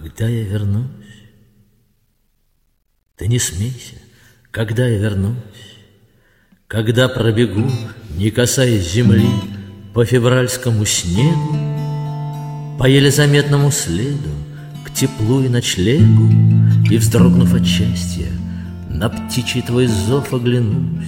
Когда я вернусь, ты не смейся, когда я вернусь, когда пробегу, не касаясь земли, по февральскому снегу, по еле заметному следу, к теплу и ночлегу, и, вздрогнув от счастья, на птичий твой зов оглянусь.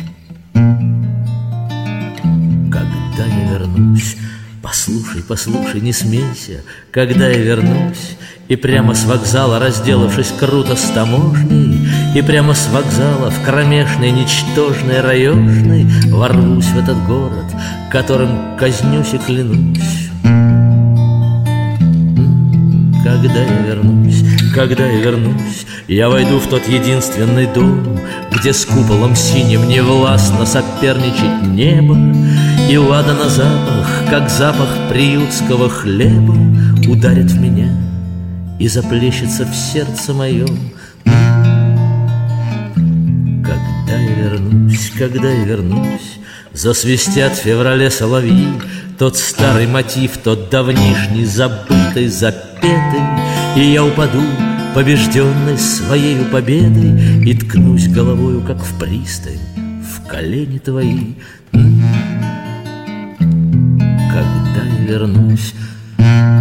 Когда я вернусь, послушай, послушай, не смейся, когда я вернусь, и прямо с вокзала, разделавшись круто с таможней, и прямо с вокзала в кромешной, ничтожной, раежной ворвусь в этот город, которым казнюсь и клянусь. Когда я вернусь, когда я вернусь, я войду в тот единственный дом, где с куполом синим невластно соперничать небо, и ладана запах, как запах приютского хлеба, ударит в меня и заплещется в сердце моем. Когда я вернусь, когда я вернусь, засвистят в феврале соловьи тот старый мотив, тот давнишний, забытый, запетый, и я упаду, побежденный своею победой, и ткнусь головою, как в пристань, в колени твои. Когда я вернусь,